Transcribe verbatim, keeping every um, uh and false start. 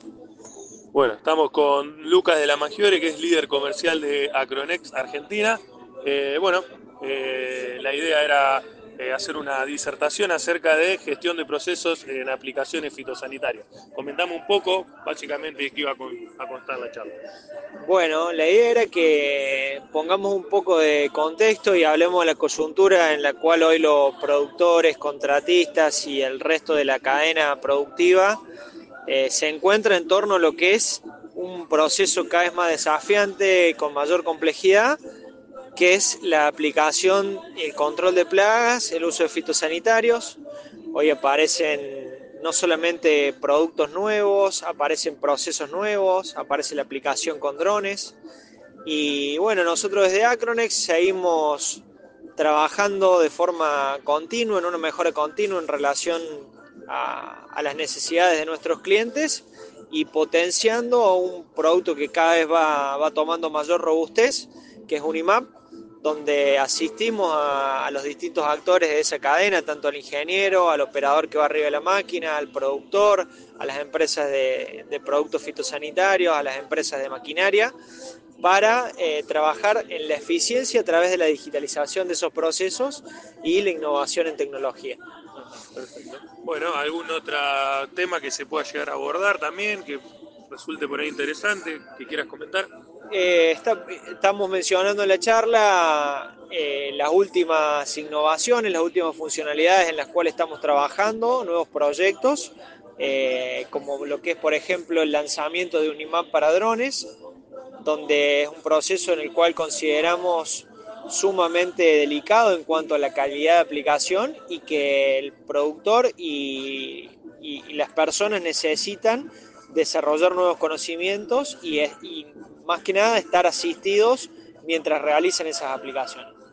Bueno, estamos con Lucas de la Maggiore, que es líder comercial de Acronex Argentina. Eh, bueno, eh, la idea era eh, hacer una disertación acerca de gestión de procesos en aplicaciones fitosanitarias. Comentamos un poco, básicamente, de qué iba a, con, a constar la charla. Bueno, la idea era que pongamos un poco de contexto y hablemos de la coyuntura en la cual hoy los productores, contratistas y el resto de la cadena productiva eh, se encuentra en torno a lo que es un proceso cada vez más desafiante, con mayor complejidad, que es la aplicación y el control de plagas, el uso de fitosanitarios. Hoy aparecen no solamente productos nuevos, aparecen procesos nuevos, aparece la aplicación con drones. Y bueno, nosotros desde Acronex seguimos trabajando de forma continua, en una mejora continua en relación a, a las necesidades de nuestros clientes y potenciando un producto que cada vez va, va tomando mayor robustez, que es Unimap, donde asistimos a, a los distintos actores de esa cadena, tanto al ingeniero, al operador que va arriba de la máquina, al productor, a las empresas de, de productos fitosanitarios, a las empresas de maquinaria, para eh, trabajar en la eficiencia a través de la digitalización de esos procesos y la innovación en tecnología. Perfecto. Bueno, ¿algún otro tema que se pueda llegar a abordar también, que resulte por ahí interesante, que quieras comentar? Eh, está, estamos mencionando en la charla eh, las últimas innovaciones, las últimas funcionalidades en las cuales estamos trabajando, nuevos proyectos, eh, como lo que es, por ejemplo, el lanzamiento de Unimap para drones, donde es un proceso en el cual consideramos sumamente delicado en cuanto a la calidad de aplicación y que el productor y, y, y las personas necesitan desarrollar nuevos conocimientos y, y más que nada estar asistidos mientras realizan esas aplicaciones.